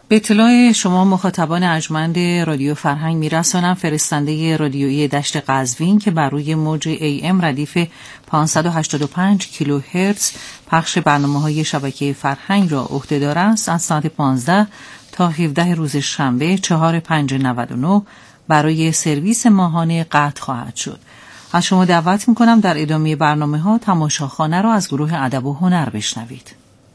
به اطلاع شما مخاطبان ارجمند رادیو فرهنگ میرسانم فرستنده رادیویی دشت قزوین که بر روی موج AM ردیف 585 کیلوهرتز پخش برنامه‌های شبکه فرهنگ را عهده‌دار است، از ساعت 15 تا 17 روز شنبه 4/5/99 برای سرویس ماهانه قطع خواهد شد. از شما دعوت می‌کنم در ادامه برنامه‌ها تماشاخانه را از گروه ادب و هنر بشنوید.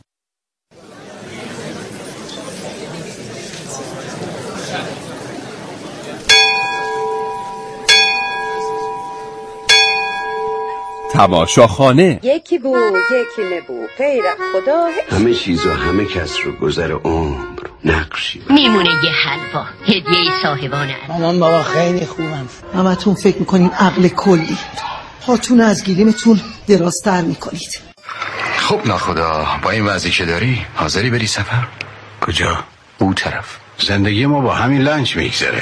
تماشاخانه. یکی بو یکی نبو غیر خدا، همه چیز و همه کس رو گذر عمر نقشی میمونه یه حلوا هدیه صاحبان عمر. مامان بابا خیلی خوبم. همتون فکر میکنین عقل کلی، پاتون از گیریمتون درازتر میکنید. خب ناخدا، با این وضعی که داری حاضری بری سفر؟ کجا؟ او طرف. زندگی ما با همین لنج میگذره.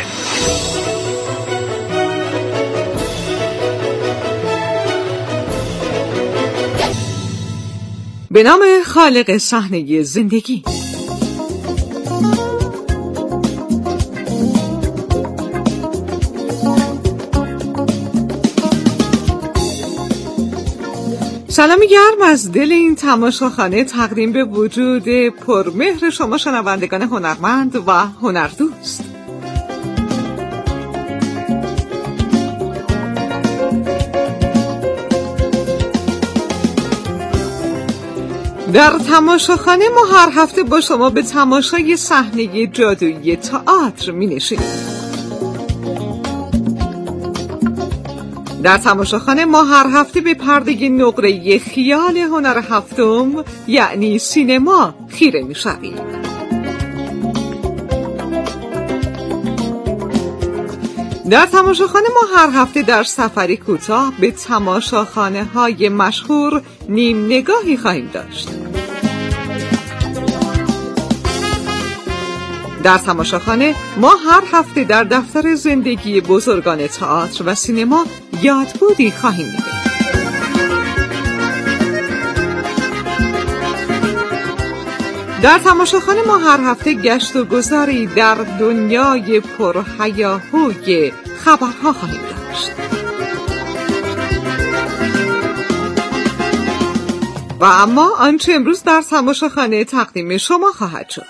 به نام خالق صحنه زندگی. سلامی گرم از دل این تماشاخانه تقدیم به وجود پرمهر شما شنوندگان هنرمند و هنردوست. در تماشاخانه ما هر هفته با شما به تماشای صحنه جادویی تئاتر می‌نشینیم. در تماشاخانه ما هر هفته به پرده نقره‌ای خیال هنر هفتم یعنی سینما خیره می‌شویم. در تماشاخانه ما هر هفته در سفری کوتاه به تماشاخانه‌های مشهور نیم نگاهی خواهیم داشت. در تماشاخانه ما هر هفته در دفتر زندگی بزرگان تئاتر و سینما یادبودی خواهیم دید. در تماشاخانه ما هر هفته گشت و گذاری در دنیای پرهیاهوی خبرها خواهیم داشت. و اما آنچه امروز در تماشاخانه تقدیم شما خواهد شد.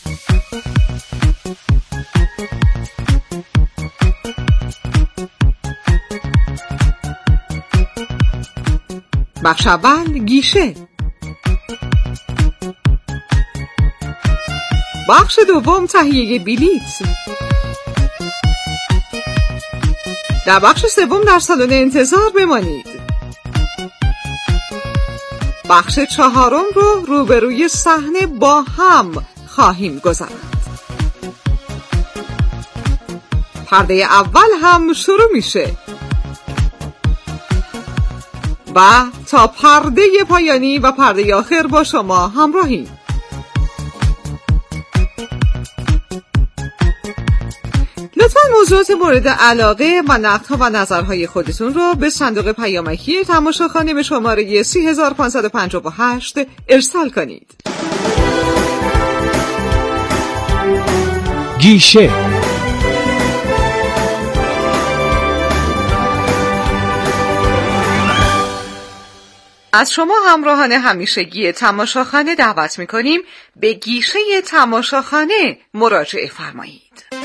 بخش اول گیشه. بخش دوم تهیه بلیط. در بخش سوم در سالن انتظار بمانید. بخش چهارم رو روبروی صحنه با هم خواهیم گذراند. پرده اول هم شروع میشه و تا پرده پایانی و پرده آخر با شما همراهیم. لطفاً موضوعات مورد علاقه و نقدها و نظرهای خودتون رو به صندوق پیامکی تماشاخانه به شماره 3558 ارسال کنید. گیشه. از شما همراهان همیشگی تماشاخانه دعوت می‌کنیم به گیشه تماشاخانه مراجعه فرمایید.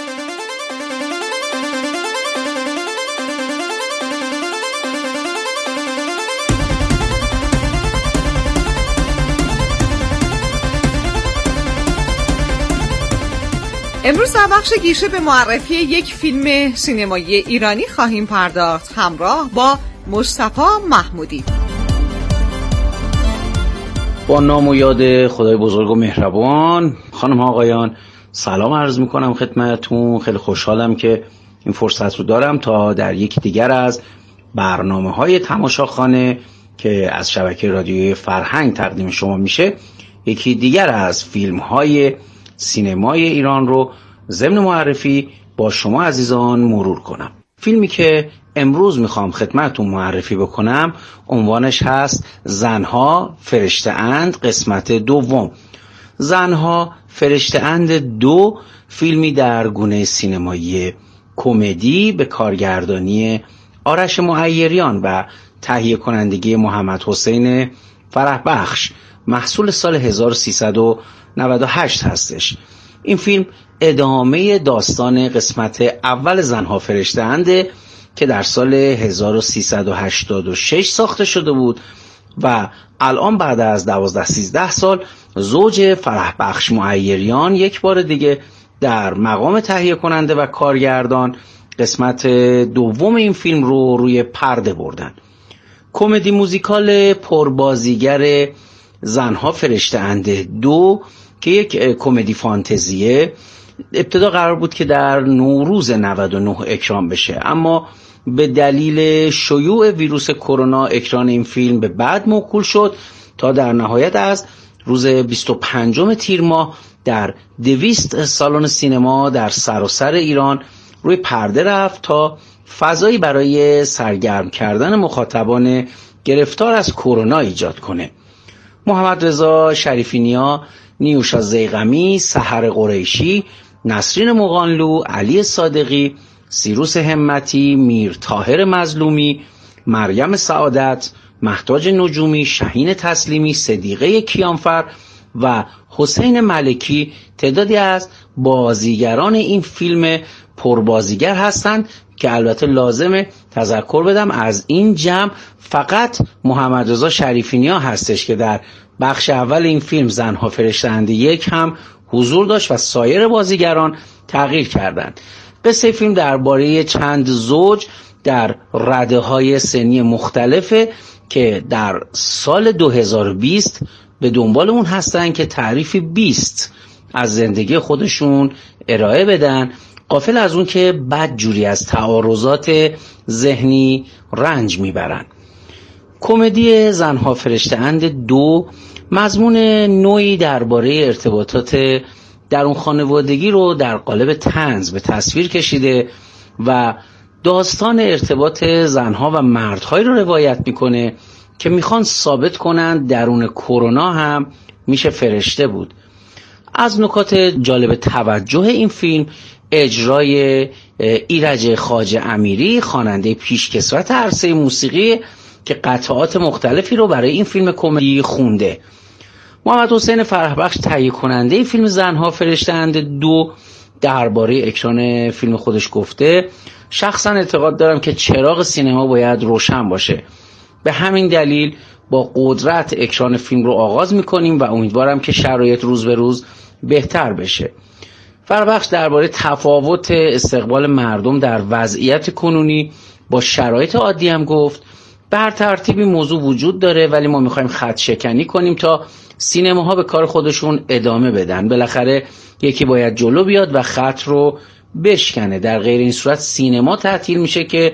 امروز در بخش گیشه به معرفی یک فیلم سینمایی ایرانی خواهیم پرداخت همراه با مصطفی محمودی. با نام و یاد خدای بزرگ و مهربان، خانم ها آقایان، سلام عرض میکنم خدمتتون. خیلی خوشحالم که این فرصت رو دارم تا در یکی دیگر از برنامه‌های تماشاخانه که از شبکه رادیوی فرهنگ تقدیم شما میشه، یکی دیگر از فیلم‌های سینمای ایران رو ضمن معرفی با شما عزیزان مرور کنم. فیلمی که امروز میخوام خدمتتون معرفی بکنم عنوانش هست زنها فرشته اند قسمت دوم. زنها فرشته اند 2 فیلمی در گونه سینمایی کمدی به کارگردانی آرش معیریان و تهیه کنندگی محمد حسین فرح بخش محصول سال 1398 هستش. این فیلم ادامه داستان قسمت اول زنها فرشته انده که در سال 1386 ساخته شده بود و الان بعد از 12-13 سال زوج فرح بخش معیریان یک بار دیگه در مقام تهیه کننده و کارگردان قسمت دوم این فیلم رو روی پرده بردن. کمدی موزیکال پربازیگر زنها فرشته انده 2 که یک کمدی فانتزیه ابتدا قرار بود که در نوروز 99 اکران بشه، اما به دلیل شیوع ویروس کرونا اکران این فیلم به بعد موکول شد تا در نهایت از روز 25 تیر ماه در 200 سالن سینما در سراسر ایران روی پرده رفت تا فضایی برای سرگرم کردن مخاطبان گرفتار از کرونا ایجاد کنه. محمد رضا شریفی نیا، نیوشا زیغمی، سحر قریشی، نسرین مغانلو، علی صادقی، سیروس همتی، میر طاهر مظلومی، مریم سعادت، مهتاج نجومی، شهین تسلیمی، صدیقه کیانفر و حسین ملکی تعدادی از بازیگران این فیلم پربازیگر هستند که البته لازمه تذکر بدم از این جمع فقط محمد رضا شریفی نیا هستش که در بخش اول این فیلم زنها فرشته انده 1 هم حضور داشت و سایر بازیگران تغییر کردند. قصه فیلم درباره چند زوج در رده‌های سنی مختلفه که در سال 2020 به دنبال اون هستن که تعریف 20 از زندگی خودشون ارائه بدن، غافل از اون که بدجوری از تعارضات ذهنی رنج میبرن. کمدی زنها فرشته اند 2 مضمون نوعی درباره ارتباطات درون خانوادگی رو در قالب طنز به تصویر کشیده و داستان ارتباط زنها و مردهایی رو روایت میکنه که میخوان ثابت کنن درون کرونا هم میشه فرشته بود. از نکات جالب توجه این فیلم اجرای ایرج خواجه امیری، خواننده پیشکسوت عرصه موسیقی که قطعات مختلفی رو برای این فیلم کمدی خونده. محمد حسین فرح بخش تهیه کننده فیلم زنها فرشته اند 2 درباره اکران فیلم خودش گفته: شخصا اعتقاد دارم که چراغ سینما باید روشن باشه، به همین دلیل با قدرت اکران فیلم رو آغاز میکنیم و امیدوارم که شرایط روز به روز بهتر بشه. فرح بخش درباره تفاوت استقبال مردم در وضعیت کنونی با شرایط عادی هم گفت. بر ترتیبی موضوع وجود داره ولی ما میخوایم خط شکنی کنیم تا سینماها به کار خودشون ادامه بدن. بالاخره یکی باید جلو بیاد و خط رو بشکنه، در غیر این صورت سینما تعطیل میشه که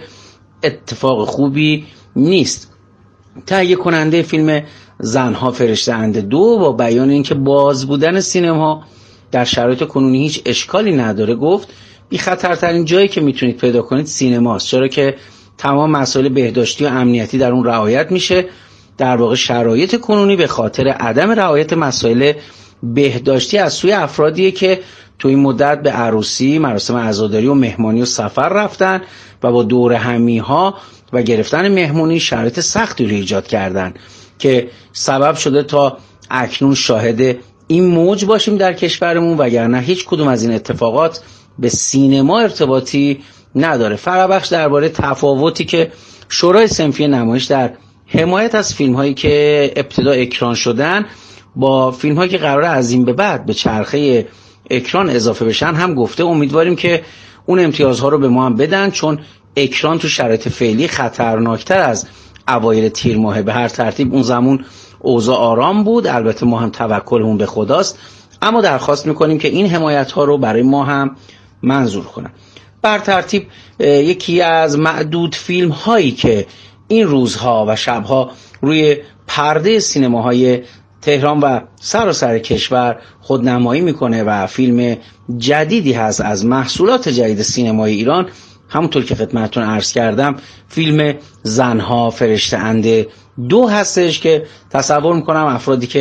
اتفاق خوبی نیست. تهیه کننده فیلم زنها فرشته اند 2 با بیان اینکه باز بودن سینما در شرایط کنونی هیچ اشکالی نداره گفت: بی خطرترین جایی که میتونید پیدا کنید سینماست، چرا که تمام مسائل بهداشتی و امنیتی در اون رعایت میشه. در واقع شرایط کنونی به خاطر عدم رعایت مسائل بهداشتی از سوی افرادیه که تو این مدت به عروسی، مراسم عزاداری و مهمانی و سفر رفتن و با دور همی ها و گرفتن مهمونی شرایط سختی رو ایجاد کردن که سبب شده تا اکنون شاهد این موج باشیم در کشورمون، وگرنه هیچ کدوم از این اتفاقات به سینما ارتباطی نداره. فرح بخش درباره تفاوتی که شورای صنفی نمایش در حمایت از فیلم هایی که ابتدا اکران شدن با فیلم هایی که قراره از این به بعد به چرخه اکران اضافه بشن هم گفته. امیدواریم که اون امتیازها رو به ما هم بدن، چون اکران تو شرایط فعلی خطرناکتر از اوایل تیر ماهه. به هر ترتیب اون زمان اوضاع آرام بود، البته ما هم توکلمون به خداست، اما درخواست میکنیم که این حمایت ها رو برای ما هم منظور کنن. بر ترتیب یکی از معدود فیلم هایی که این روزها و شبها روی پرده سینماهای تهران و سراسر کشور خودنمایی میکنه و فیلم جدیدی هست از محصولات جدید سینمای ایران، همونطور که خدمتتون عرض کردم فیلم زنها فرشته اند 2 هستش که تصور میکنم افرادی که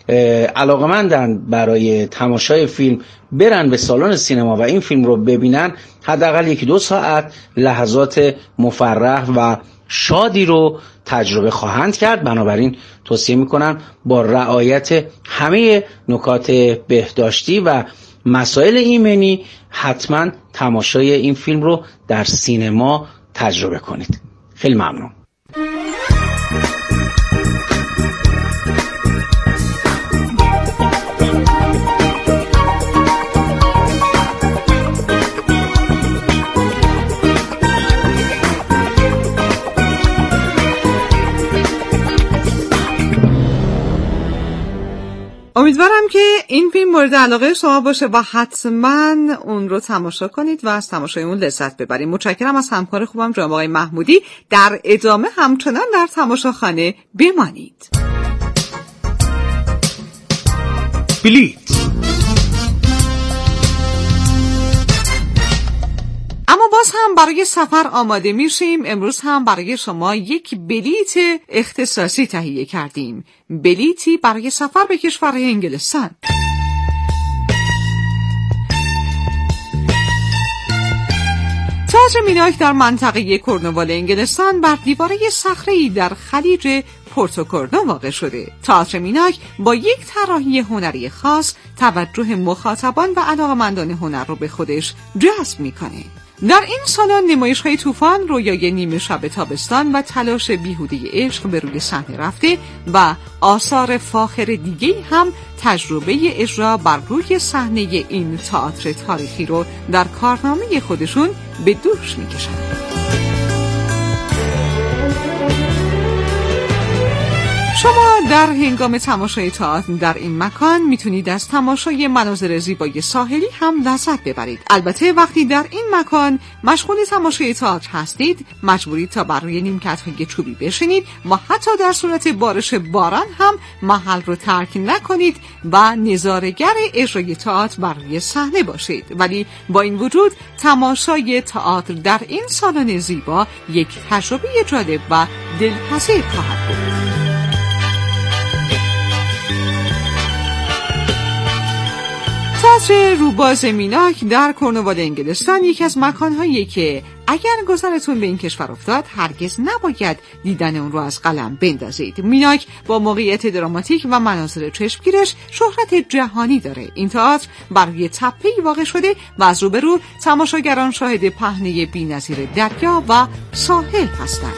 علاقه‌مندن برای تماشای فیلم برن به سالن سینما و این فیلم رو ببینن، حداقل 1-2 ساعت لحظات مفرح و شادی رو تجربه خواهند کرد. بنابراین توصیه میکنم با رعایت همه نکات بهداشتی و مسائل ایمنی حتما تماشای این فیلم رو در سینما تجربه کنید. خیلی ممنون. امیدوارم که این فیلم مورد علاقه شما باشه و حتما اون رو تماشا کنید و از تماشای اون لذت ببرید. متشکرم از همکار خوبم جناب آقای محمودی. در ادامه همچنان در تماشاخانه بمانید. بلیت. اما باز هم برای سفر آماده میشیم. امروز هم برای شما یک بلیت اختصاصی تهیه کردیم. بلیتی برای سفر به کشور انگلستان. تئاتر میناک در منطقه کرنوال انگلستان بر دیواره صخره‌ای در خلیج پورتوکورنو واقع شده. تئاتر میناک با یک طراحی هنری خاص توجه مخاطبان و علاقه‌مندان هنر رو به خودش جذب میکنه. در این سالن نمایش‌های طوفان، رویای نیمه شب تابستان و تلاش بیهوده عشق به روی صحنه رفته و آثار فاخر دیگه‌ای هم تجربه اجرا بر روی صحنه این تئاتر تاریخی رو در کارنامه خودشون به دوش می‌کشند. شما در هنگام تماشای تئاتر در این مکان میتونید از تماشای مناظر زیبای ساحلی هم لذت ببرید. البته وقتی در این مکان مشغول تماشای تئاتر هستید، مجبورید تا بر روی نیمکت‌های چوبی بشینید و حتی در صورت بارش باران هم محل رو ترک نکنید و نظاره‌گر اجرای تئاتر بر روی صحنه باشید. ولی با این وجود تماشای تئاتر در این سالن زیبا یک تجربه جالب و دلپذیر خواهد بود. تئاتر روباز میناک در کرنوال انگلستان یکی از مکان‌هایی که اگر گذرتون به این کشور افتاد هرگز نباید دیدن اون رو از قلم بندازید. میناک با موقعیت دراماتیک و مناظر چشمگیرش شهرت جهانی داره. این تئاتر بر روی تپه‌ای واقع شده و از روبرو تماشاگران شاهد پهنه بی‌نظیر دریا و ساحل هستند.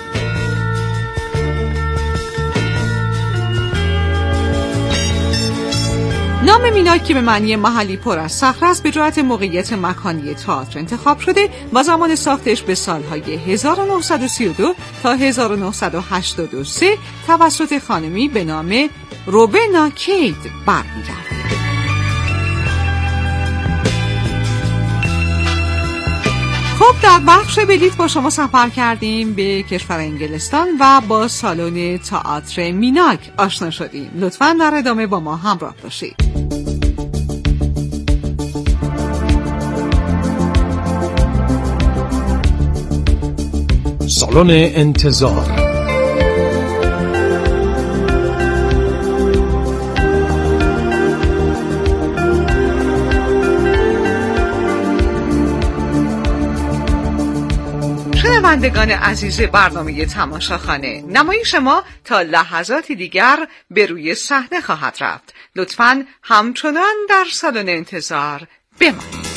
نام میناک که به معنی محلی پر از صخره است به جهت موقعیت مکانی تئاتر انتخاب شده و زمان ساختش به سالهای 1932 تا 1983 توسط خانمی به نام روبنا کید برمیگرده. خب در بخش بلیت با شما سفر کردیم به کشور انگلستان و با سالن تئاتر میناک آشنا شدیم. لطفاً در ادامه با ما همراه باشید. سالن انتظار. شنوندگان عزیز برنامه تماشاخانه، نمایش ما تا لحظاتی دیگر به روی صحنه خواهد رفت. لطفاً همچنان در سالن انتظار بمانید.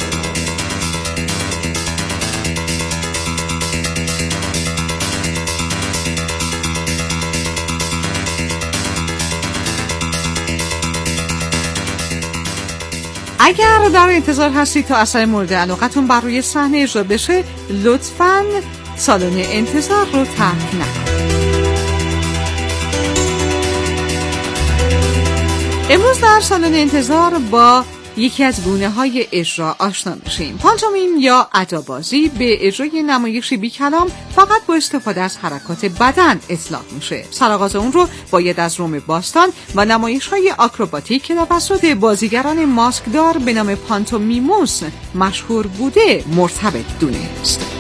اگر در انتظار هستید تا اثر مورد علاقتون بر روی صحنه اجرا بشه، لطفاً سالن انتظار رو ترک نکنید. امروز در سالن انتظار با یکی از گونه‌های اجرا آشنا میشیم. پانتومیم یا ادابازی به اجرای نمایشی بی کلام فقط با استفاده از حرکات بدن اطلاق میشه. سرآغاز اون رو باید از روم باستان و نمایش‌های آکروباتیک که توسط بازیگران ماسکدار به نام پانتومیموس مشهور بوده مرتبط دونست.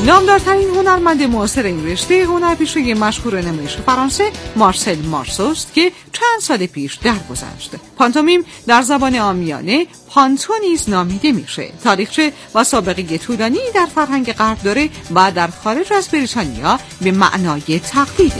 نامدارترین هنرمند معاصر این رشته هنرپیشه مشهور نمایش فرانسه مارسل مارسوست که چند سال پیش درگذشت. پانتومیم در زبان عامیانه پانتو نیز نامیده میشه. تاریخچه و سابقه طولانی در فرهنگ غرب داره و در خارج از بریتانیا به معنای تقلیده.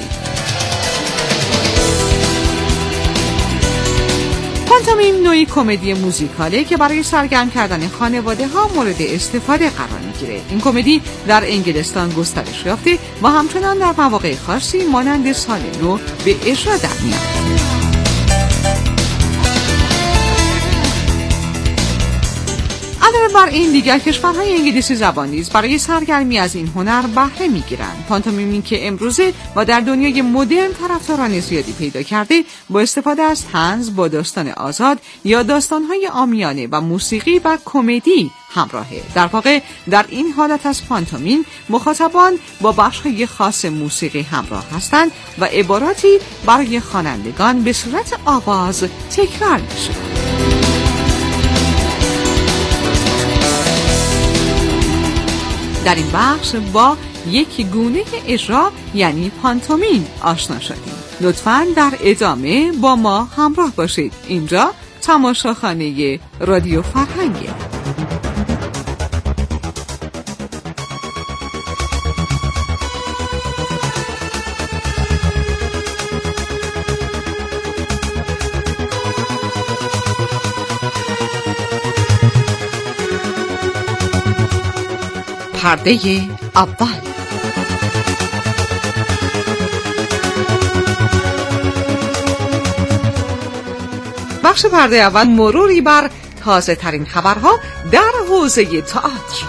پانتومیم نوعی کمدی موزیکاله که برای سرگرم کردن خانواده ها مورد استفاده قرار میگیره. این کمدی در انگلستان گسترش یافته و همچنان در مواقع خاصی مانند سال نو به اجرا در میاد. علاوه بر این دیگر کشورهای انگلیسی زبان نیز برای سرگرمی از این هنر بهره میگیرند. پانتومیم که امروزه و در دنیای مدرن طرفداران زیادی پیدا کرده با استفاده از طنز با داستان آزاد یا داستانهای عامیانه و موسیقی و کمدی همراهه. در واقع در این حالت از پانتومیم مخاطبان با بخش‌های خاص موسیقی همراه هستند و عباراتی برای خوانندگان به صورت آواز تکرار میشه. در این بخش با یک گونه اجرا یعنی پانتومیم آشنا شدیم. لطفاً در ادامه با ما همراه باشید. اینجا تماشاخانه رادیو فرهنگه. پرده اول. بخش پرده اول مروری بر تازه ترین خبرها در حوزه تئاتر.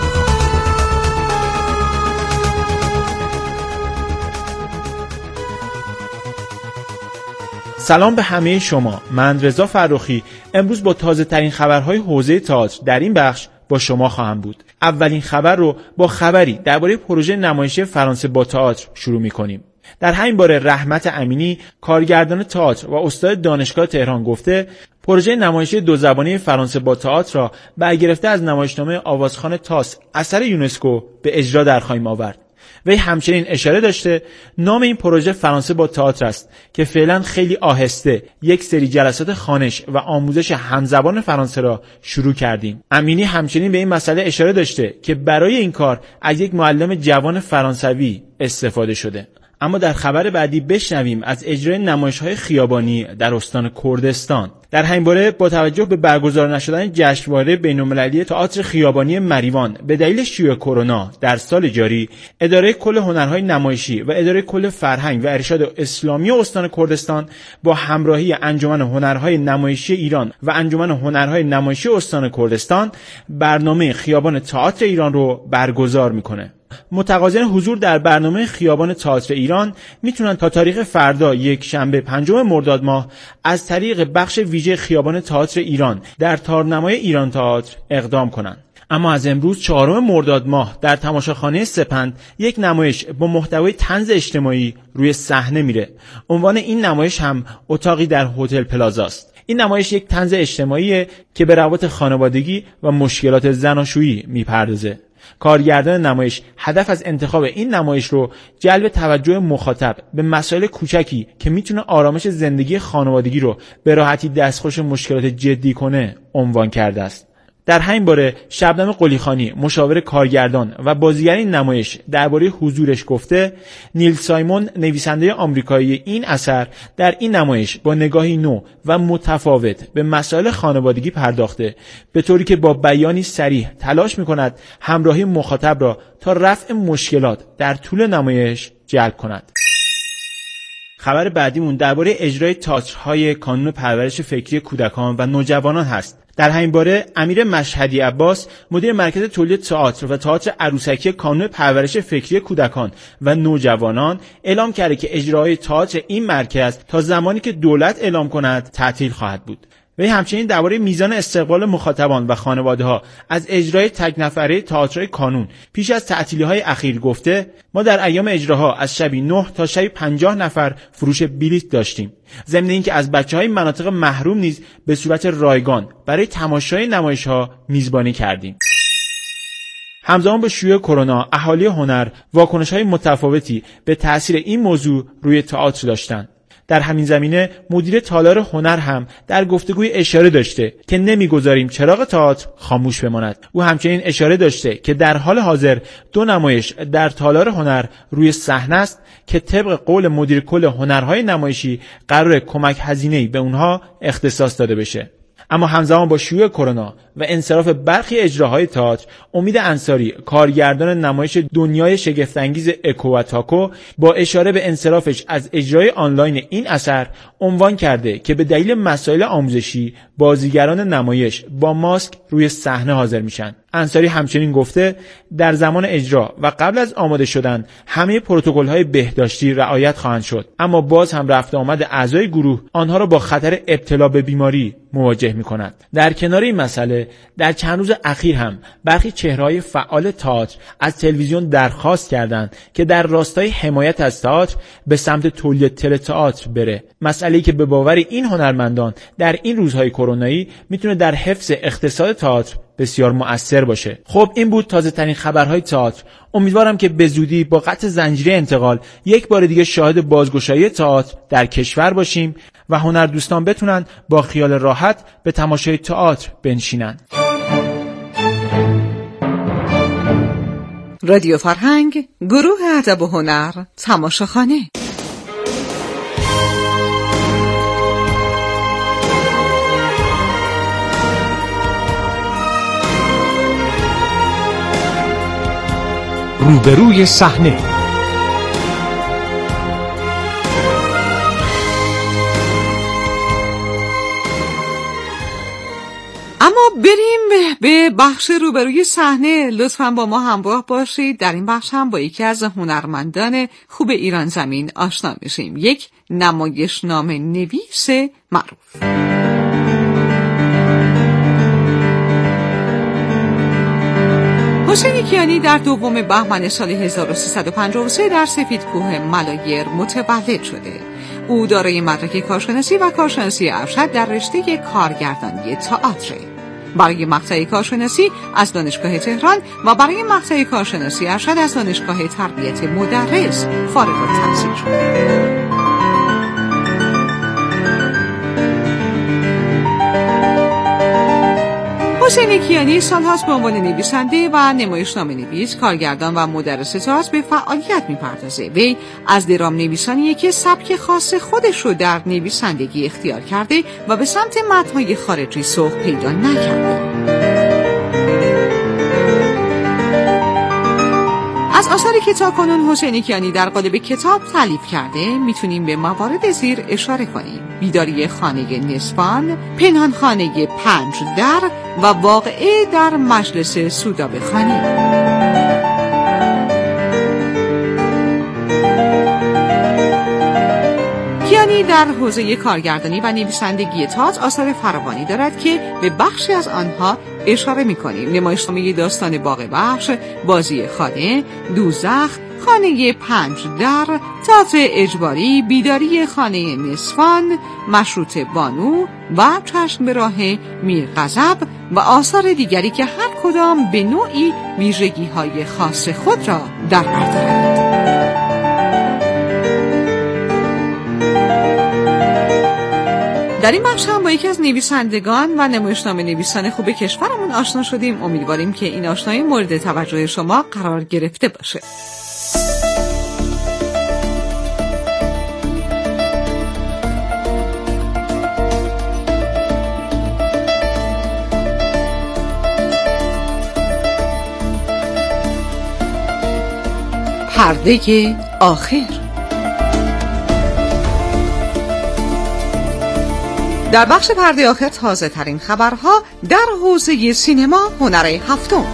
سلام به همه شما. من رضا فرخی امروز با تازه ترین خبرهای حوزه تئاتر در این بخش با شما خواهم بود. اولین خبر رو با خبری درباره پروژه نمایشی فرانسه با تئاتر شروع می‌کنیم. در همین باره رحمت امینی کارگردان تئاتر و استاد دانشگاه تهران گفته پروژه نمایشی دو زبانه فرانسه با تئاتر را برگرفته از نمایشنامه آوازخوان تاس اثر یونسکو به اجرا در خواهیم آورد. وی همچنین اشاره داشته نام این پروژه فرانسه با تئاتر است که فعلا خیلی آهسته یک سری جلسات خوانش و آموزش همزبان فرانسه را شروع کردیم. امینی همچنین به این مسئله اشاره داشته که برای این کار از یک معلم جوان فرانسوی استفاده شده. اما در خبر بعدی بشنویم از اجرای نمایش‌های خیابانی در استان کردستان. در همین باره با توجه به برگزار نشدن جشنواره بین‌المللی تئاتر خیابانی مریوان به دلیل شیوع کرونا در سال جاری، اداره کل هنرهای نمایشی و اداره کل فرهنگ و ارشاد اسلامی استان کردستان با همراهی انجمن هنرهای نمایشی ایران و انجمن هنرهای نمایشی استان کردستان برنامه خیابان تئاتر ایران رو برگزار میکنه. متقاضیان حضور در برنامه خیابان تئاتر ایران میتونن تا تاریخ فردا یک شنبه 5 مرداد ماه از طریق بخش ویژه خیابان تئاتر ایران در تارنمای ایران تئاتر اقدام کنند. اما از امروز 4 مرداد ماه در تماشاخانه سپند یک نمایش با محتوای طنز اجتماعی روی صحنه میره. عنوان این نمایش هم اتاقی در هتل پلازا است. این نمایش یک طنز اجتماعیه که به روابط خانوادگی و مشکلات زناشویی میپردازه. کارگردان نمایش هدف از انتخاب این نمایش رو جلب توجه مخاطب به مسائل کوچکی که میتونه آرامش زندگی خانوادگی رو به راحتی دستخوش مشکلات جدی کنه عنوان کرده است. در همین باره شبنم قلیخانی مشاور کارگردان و بازیگر این نمایش درباره حضورش گفته نیل سایمون نویسنده آمریکایی این اثر در این نمایش با نگاهی نو و متفاوت به مسائل خانوادگی پرداخته، به طوری که با بیانی صریح تلاش میکند همراهی مخاطب را تا رفع مشکلات در طول نمایش جلب کند. خبر بعدیمون درباره اجرای تئاترهای کانون پرورش فکری کودکان و نوجوانان هست. در همین باره امیر مشهدی عباس مدیر مرکز تولید تئاتر و تئاتر عروسکی کانون پرورش فکری کودکان و نوجوانان اعلام کرده که اجرای تئاتر این مرکز تا زمانی که دولت اعلام کند تعطیل خواهد بود. وی همچنین درباره میزان استقبال مخاطبان و خانواده‌ها از اجرای تک نفره تئاتر کانون پیش از تعطیلی‌های اخیر گفته ما در ایام اجراها از شبی 9 تا شبی 50 نفر فروش بلیت داشتیم. ضمن اینکه از بچه‌های مناطق محروم نیز به صورت رایگان برای تماشای نمایش‌ها میزبانی کردیم. همزمان با شیوع کرونا، اهالی هنر واکنش‌های متفاوتی به تأثیر این موضوع روی تئاتر داشتند. در همین زمینه مدیر تالار هنر هم در گفتگوی اشاره داشته که نمیگذاریم چراغ تئاتر خاموش بماند. او همچنین اشاره داشته که در حال حاضر 2 نمایش در تالار هنر روی صحنه است که طبق قول مدیر کل هنرهای نمایشی قرار کمک هزینه‌ای به اونها اختصاص داده بشه. اما همزمان با شیوع کرونا و انصراف برخی اجراهای تئاتر، امید انصاری، کارگردان نمایش دنیای شگفت‌انگیز اکو و تاکو، با اشاره به انصرافش از اجرای آنلاین این اثر عنوان کرده که به دلیل مسائل آموزشی بازیگران نمایش با ماسک روی صحنه حاضر میشن. انصاری همچنین گفته در زمان اجرا و قبل از آماده شدن همه پروتکل‌های بهداشتی رعایت خواهند شد، اما باز هم رفت آمد اعضای گروه آنها را با خطر ابتلا به بیماری مواجه می‌کند. در کنار این مسئله، در چند روز اخیر هم برخی چهره‌های فعال تئاتر از تلویزیون درخواست کردند که در راستای حمایت از تئاتر به سمت تولید تئاتر بره، مسئله‌ای که به باور این هنرمندان در این روزهای کرونایی میتونه در حفظ اقتصاد تئاتر بسیار مؤثر باشه. خب این بود تازه ترین خبرهای تئاتر. امیدوارم که به زودی با قطع زنجیره انتقال یک بار دیگه شاهد بازگشایی تئاتر در کشور باشیم و هنردوستان بتونن با خیال راحت به تماشای تئاتر بنشینن. رادیو فرهنگ، گروه ادب و هنر، تماشاخانه. روبروی صحنه. اما بریم به بخش روبروی صحنه. لطفاً با ما همراه باشید. در این بخش هم با یکی از هنرمندان خوب ایران زمین آشنا میشیم، یک نمایشنامه نویس معروف. حسین کیانی در 2 بهمن سال 1353 در سفیدکوه ملایر متولد شده. او دارای مدرک کارشناسی و کارشناسی ارشد در رشته کارگردانی تئاتر. برای مقطع کارشناسی از دانشگاه تهران و برای مقطع کارشناسی ارشد از دانشگاه تربیت مدرس فارغ التحصیل شد. حسین کیانی سالهاست به عنوان نویسنده و نمایشنامه نویس، کارگردان و مدرس تئاتر به فعالیت می‌پردازه. وی از درام نویسانیه که سبک خاص خودش رو در نویسندگی اختیار کرده و به سمت متن‌های خارجی سوق پیدا نکرده. از آثاری که تاکنون حسین کیانی در قالب کتاب تالیف کرده میتونیم به موارد زیر اشاره کنیم: بیداری خانه نسبان، پنهان خانه 5 در و واقعه در مجلس سودابخانی. کیانی در حوزه کارگردانی و نویسندگی تئاتر آثار فراوانی دارد که به بخشی از آنها اشاره می‌کنیم: نمایشنامه داستان باغ بخش، بازی خانه، دوزخ، خانه 5 در، تئاتر اجباری، بیداری خانه نسوان، مشروط بانو و چشم به راه میرغضب و آثار دیگری که هر کدام به نوعی ویژگی‌های خاص خود را در بر دارند. در این بخش هم با یکی از نویسندگان و نمایشنامه نویسان خوب کشورمون آشنا شدیم. امیدواریم که این آشنایی مورد توجه شما قرار گرفته باشه. پرده آخر. در بخش پرده آخر تازه ترین خبرها در حوزه سینما، هنر هفتم.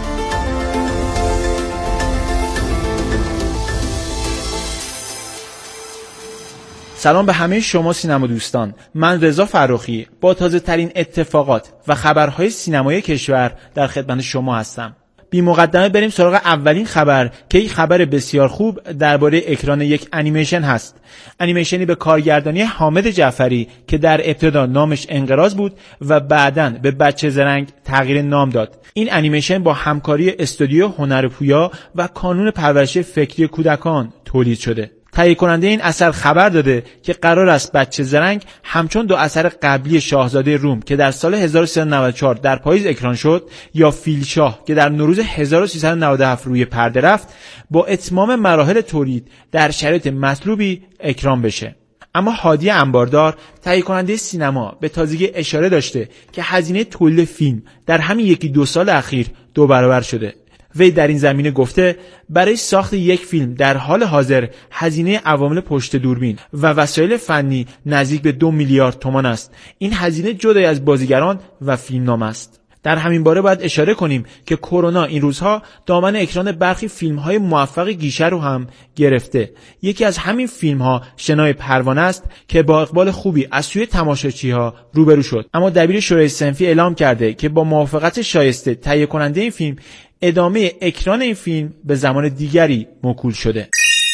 سلام به همه شما سینما دوستان. من رضا فرخی با تازه ترین اتفاقات و خبرهای سینمای کشور در خدمت شما هستم. بی مقدمه بریم سراغ اولین خبر که یک خبر بسیار خوب درباره اکران یک انیمیشن هست. انیمیشنی به کارگردانی حامد جعفری که در ابتدا نامش انقراض بود و بعداً به بچه زرنگ تغییر نام داد. این انیمیشن با همکاری استودیو هنر پویا و کانون پرورش فکری کودکان تولید شده. تهیه کننده این اثر خبر داده که قرار است بچه زرنگ همچون دو اثر قبلی شاهزاده روم که در سال 1394 در پاییز اکران شد یا فیلشاه که در نوروز 1397 روی پرده رفت با اتمام مراحل تولید در شرایط مطلوبی اکران بشه. اما هادی انباردار تهیه کننده سینما به تازگی اشاره داشته که هزینه تولید فیلم در همین 1-2 سال اخیر 2 برابر شده. وی در این زمینه گفته برای ساخت یک فیلم در حال حاضر هزینه عوامل پشت دوربین و وسایل فنی نزدیک به 2 میلیارد تومان است. این هزینه جدای از بازیگران و فیلمنامه است. در همین باره باید اشاره کنیم که کرونا این روزها دامن اکران برخی فیلم‌های موفق گیشه رو هم گرفته. یکی از همین فیلم‌ها شنای پروانه است که با اقبال خوبی از سوی تماشاچی‌ها روبرو شد. اما دبیر شورای صنفی اعلام کرده که با موافقت شایسته تهیه کننده این فیلم ادامه اکران این فیلم به زمان دیگری موکول شده.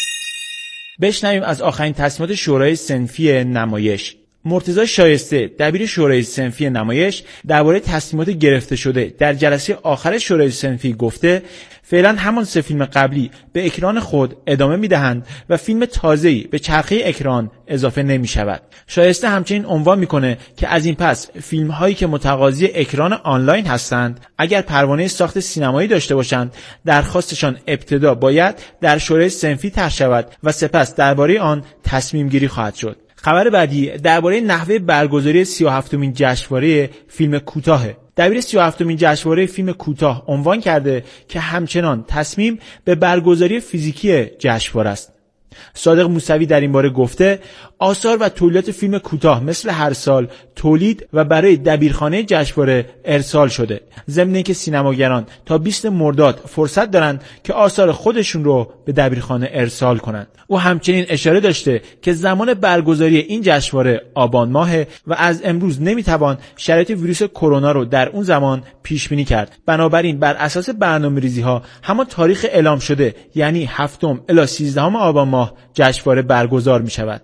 بشنویم از آخرین تصمیمات شورای صنفی نمایش. مرتضی شایسته دبیر شورای صنفی نمایش درباره تصمیمات گرفته شده در جلسه آخر شورای صنفی گفته فعلا همان 3 فیلم قبلی به اکران خود ادامه میدهند و فیلم تازه‌ای به چرخه اکران اضافه نمی شود. شایسته همچنین عنوان میکنه که از این پس فیلم هایی که متقاضی اکران آنلاین هستند اگر پروانه ساخت سینمایی داشته باشند درخواستشان ابتدا باید در شورای صنفی طرح شود و سپس درباره آن تصمیم گیری خواهد شد. خبر بعدی درباره نحوه برگزاری 37مین جشنواره فیلم کوتاه. دبیر 37مین جشنواره فیلم کوتاه عنوان کرده که همچنان تصمیم به برگزاری فیزیکی جشنواره است. صادق موسوی در این باره گفته آثار و تولیدات فیلم کوتاه مثل هر سال تولید و برای دبیرخانه جشنواره ارسال شده، ضمن اینکه سینماگران تا 20 مرداد فرصت دارند که آثار خودشون رو به دبیرخانه ارسال کنند. او همچنین اشاره داشته که زمان برگزاری این جشنواره آبان ماه و از امروز نمیتوان شرایط ویروس کرونا رو در اون زمان پیش بینی کرد. بنابراین بر اساس برنامه‌ریزی‌ها همان تاریخ اعلام شده یعنی 7 الی 13 آبان ماه جشنواره برگزار می شود.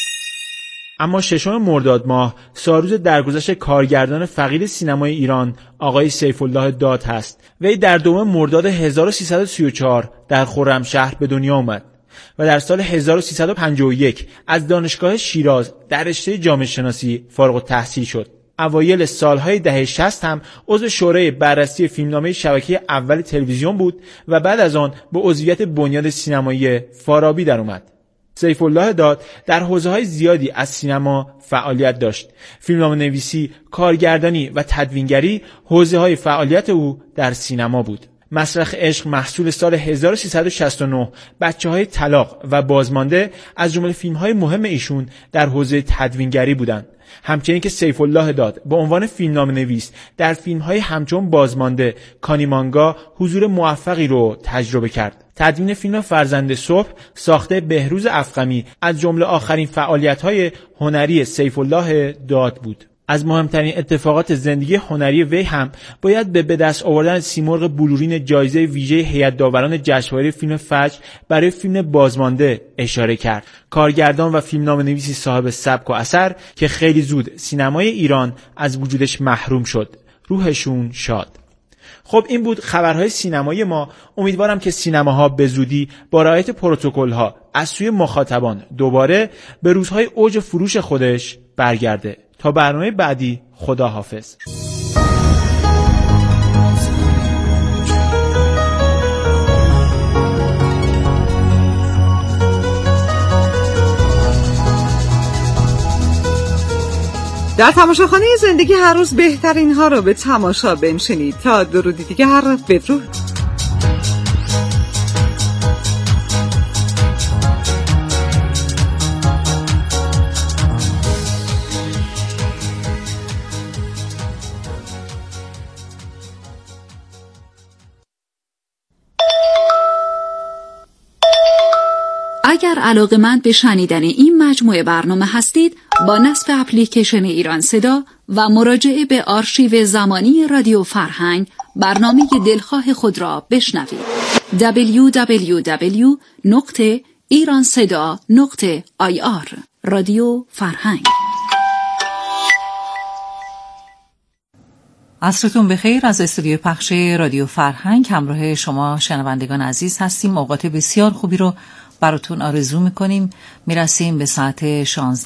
اما 6 مرداد ماه سالروز درگذشت کارگردان فقید سینمای ایران آقای سیف‌الله داد هست. وی در 2 مرداد 1334 در خرمشهر به دنیا آمد و در سال 1351 از دانشگاه شیراز در رشته جامعه شناسی فارغ التحصیل شد. اوایل سالهای دهه 60 هم عضو شورای بررسی فیلمنامه شبکه اول تلویزیون بود و بعد از آن به عضویت بنیاد سینمایی فارابی در اومد. سیف‌الله داد در حوزه‌های زیادی از سینما فعالیت داشت. فیلمنامه‌نویسی، کارگردانی و تدوینگری حوزه‌های فعالیت او در سینما بود. مسرح عشق محصول سال 1369، بچه‌های طلاق و بازمانده از جمله فیلم‌های مهم ایشون در حوزه تدوینگری بودند. همچنین که سیف‌الله داد به عنوان فیلمنامه‌نویس در فیلم‌های همچون بازمانده، کانیمانگا حضور موفقی رو تجربه کرد. تدوین فیلم فرزند صبح ساخته بهروز افخمی از جمله آخرین فعالیت‌های هنری سیف‌الله داد بود. از مهمترین اتفاقات زندگی هنری وی هم باید به دست آوردن سیمرغ بلورین جایزه ویژه هیئت داوران جشنواره فیلم فجر برای فیلم بازمانده اشاره کرد. کارگردان و فیلمنامه‌نویسی صاحب سبک و اثر که خیلی زود سینمای ایران از وجودش محروم شد. روحشون شاد. خب این بود خبرهای سینمایی ما. امیدوارم که سینماها به زودی با رعایت پروتکل‌ها از سوی مخاطبان دوباره به روزهای اوج فروش خودش برگرده. تا برنامه بعدی، خدا حافظ. در تماشاخانه زندگی هر روز بهترین ها رو به تماشا بنشینید. تا درودی دیگر، بدرود. اگر اگر علاقه‌مند به شنیدن این مجموعه برنامه هستید، با نصب اپلیکیشن ایران صدا و مراجعه به آرشیو زمانی رادیو فرهنگ برنامه دلخواه خود را بشنوید. www.iranseda.ir رادیو فرهنگ. عصرتون بخیر. از استودیو پخش رادیو فرهنگ همراه شما شنوندگان عزیز هستیم. اوقات بسیار خوبی رو براتون آرزو میکنیم. میرسیم به ساعت 16